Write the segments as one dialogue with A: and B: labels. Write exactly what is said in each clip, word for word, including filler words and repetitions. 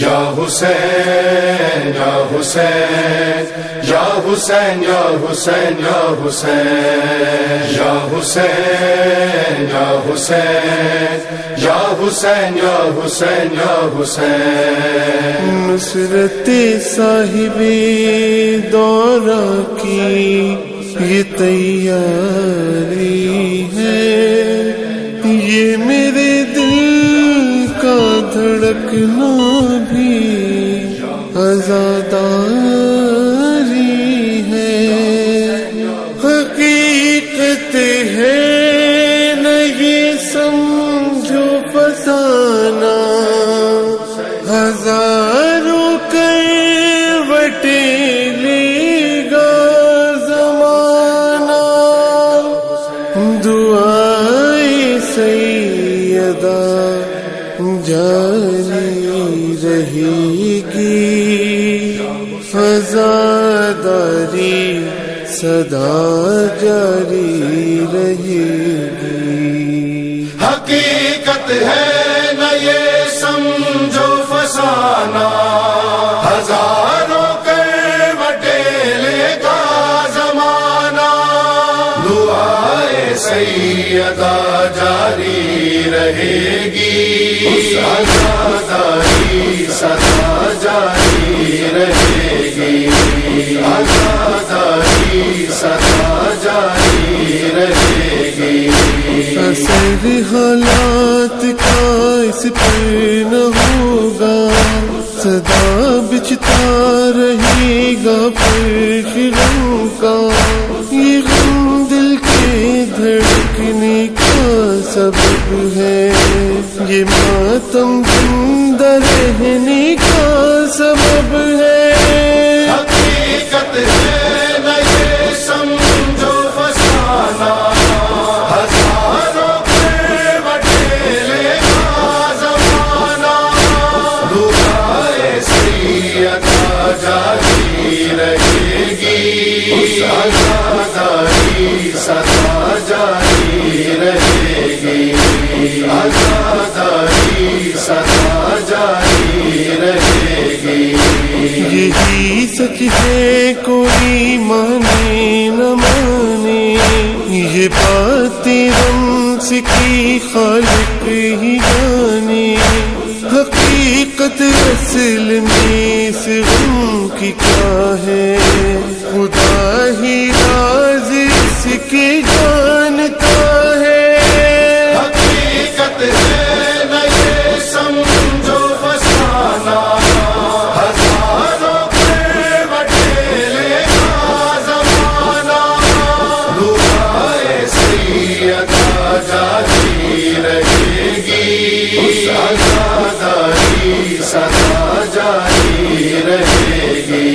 A: یا حسین یا حسین یا حسین یا حسین یا حسین یا حسین یا حسین یا حسین یا حسین یا حسین
B: نصرت صاحب دورہ کی یہ تیاری ہے، یہ میرے دل کا دھڑکنا بھی عزاداری ہے، حقیقت ہے نہ یہ سمجھو فسانہ، ہزاروں کروٹیں لے گا زمانہ، دعائے سیدہ جاری رہے گی، عزاداری صدا جاری رہے گی۔
A: حقیقت ہے نہ یہ سمجھو فسانہ، ہزاروں کروٹیں لے گا زمانہ، دعائے سیدہ جاری رہے گی، عزاداری صدا جاری رہے گی، عزاداری صدا جاری رہے گی۔
B: اثر حالات کا اس پر نہ ہوگا، صدا بچتا رہے گا فرش غم کا، یہ غم دل کے دھڑکنے کا سبب ہے، یہ ماتم زندہ رہنے کا سبب ہے۔
A: حقیقت ہے نہ یہ سمجھو فسانہ، ہزاروں کروٹیں لے گا زمانہ، دعائے سیدہ جاری رہے گی، عزاداری صدا جاری رہے گی، عزاداری صدا جاری رہے گی۔
B: یہی سچ ہے کوئی مانے نہ مانے، یہ باتیں رمز کی خالق ہی جانے، حقیقت اصل میں اس غم کی کیا ہے، خدا ہی راز اس کے جانتا ہے۔
A: حقیقت ہے نہ یہ سمجھو فسانہ، ہزاروں کروٹیں لے گا زمانہ، دعائے سیدہ جاری رہے گی، عزاداری صدا جاری رہے گی،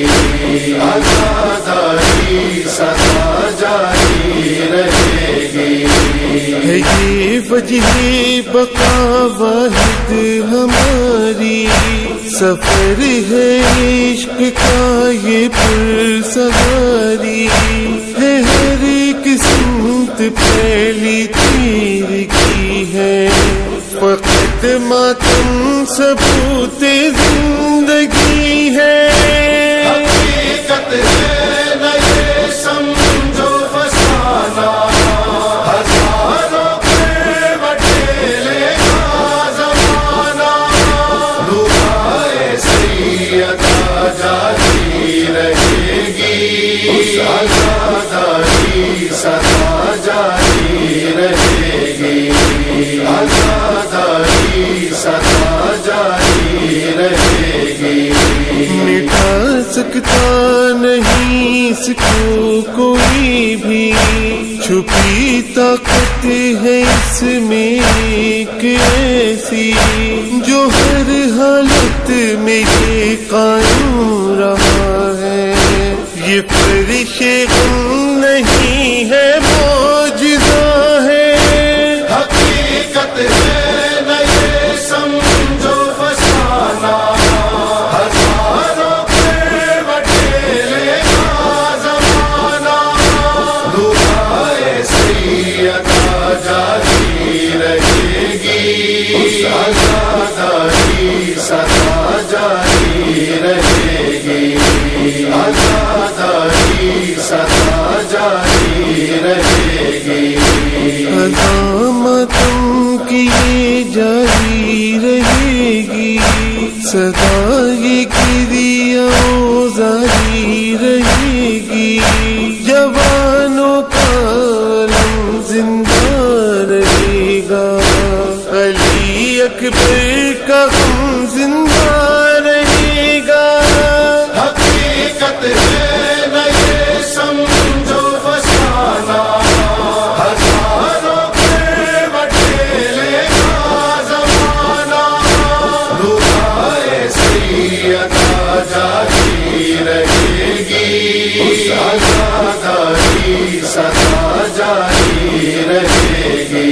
A: عزاداری صدا جاری رہے گی۔
B: ہے یہ وجہ بقا واحد ہماری، سفر ہے عشق کا یہ پرسواری، ہے ہر ایک سمت پھیلی تیر کی ہے، فقط ماتم ثبوت زندگی ہے۔
A: حقیقت ہے نہ یہ سمجھو فسانہ، ہزاروں کروٹیں لے گا زمانہ، دعائے سیدہ جاری رہے گی، عزاداری صدا جاری رہے گی، عزاداری صدا جاری رہے گی۔
B: مٹا سکتا نہیں اس کو کوئی بھی، چھپی طاقت ہے اس میں ایک ایسی، جو ہر حالت میں یہ قائم رہا ہے، یہ فرش غم نہیں ہے معجزہ ہے۔
A: حقیقت ہے نہ یہ سمجھو فسانہ، ہزاروں کروٹیں لے گا زمانہ، دعائے سیدہ جاری رہے گی، عزاداری صدا جاری رہے گی آزاداری سدا جاری رہے گی
B: ماتم کی یہ جاری رہے گی سدا یہ کریا جاری رہے گی جوانوں کا علم زندہ رہے گا علی اکبر کا غم زندہ رہے گا
A: حقیقت ہے نہ یہ سمجھو فسانہ ہزاروں پہ بٹھیلے گا زمانہ دعائے سیدہ جاری رہے گی آزاداری سدا جاری رہے گی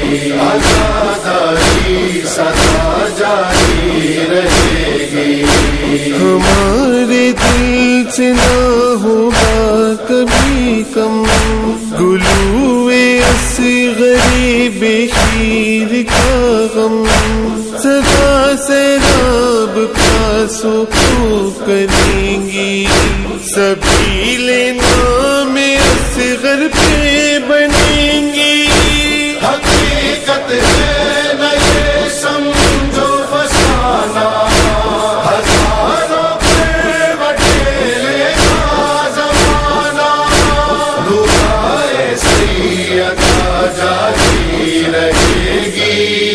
A: آزاداری سدا جاری رہے گی
B: ہمارے دل سے نہ ہوگا کبھی کم گلوئے اصغر بے شیر کا غم سدا سیراب کا سکو کریں گی سبیل نام اصغر پہ بنیں گی
A: حقیقت ہے نہ یہ سمجھو فسانہ ہزاروں پہ بٹھیلے گا زمانہ دعائے سیدہ جاری رہے گی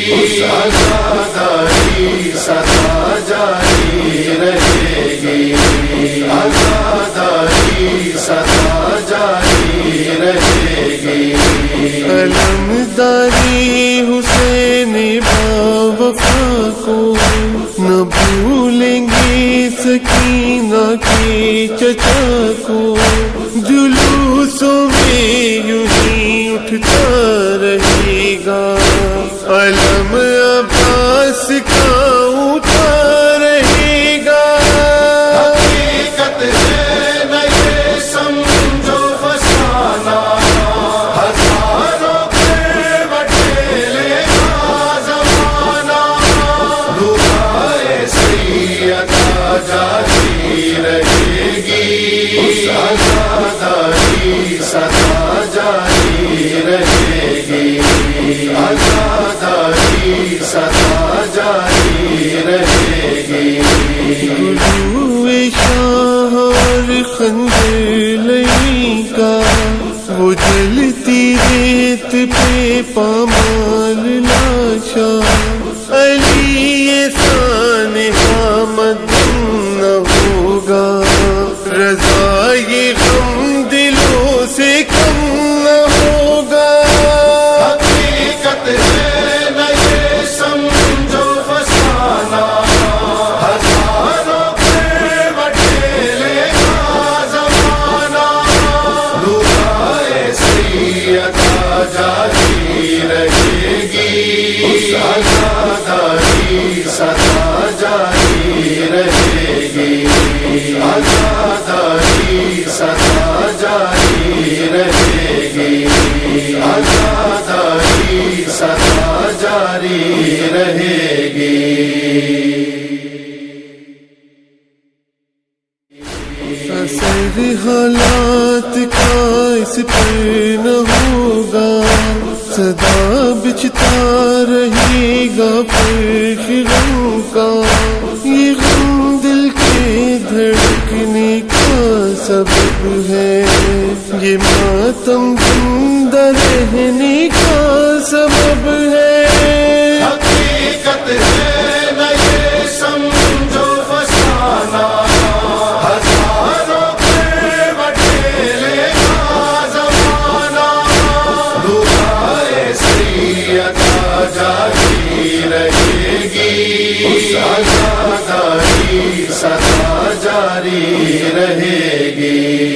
A: آزاداری سدا جاری رہے گی آزاداری سدا جاری رہے گی
B: علمداری حسین باوفا کو نہ بھولیں گے سکینہ کے چچا کو جلوسوں میں یوں ہی اٹھتا رہے گا علم عباس کا اونچا رہے گا
A: حقیقت ہے نہ یہ سمجھو فسانہ ہزاروں پہ بٹھیلے گا زمانہ دعائے سیدہ جاری رہے گی آزاداری سدا جاری رہے گی آزاداری سدا جاری رہے گی
B: گلوئے شاہ اور خنجر لئی کا وہ جلتی ریت پہ پامال لاشا علی احسان حامد نہ ہوگا رضا یہ غم دلوں سے کم نہ ہوگا
A: حقیقت ہے نہ یہ سمجھو فسانہ ہزاروں پہ بٹھیلے گا زمانہ دعائے سیدہ جاری رہے گی آزاداری سدا جاری رہے گی آزاداری سدا جاری رہے گی آزاداری سدا جاری رہے گی
B: اثر حالات کا اس پر نہ ہوگا صدا بچتا رہے گا فرق غم کا یہ غم دل کے دھڑکنے کا سبب ہے یہ ماتم زندہ رہنے کا سبب ہے
A: حقیقت ہے نہ یہ سمجھو فسانہ ہزاروں پہ بٹھیلے گا زمانہ دعائے سیدہ جاری رہے گی آزاداری سدا جاری رہے گی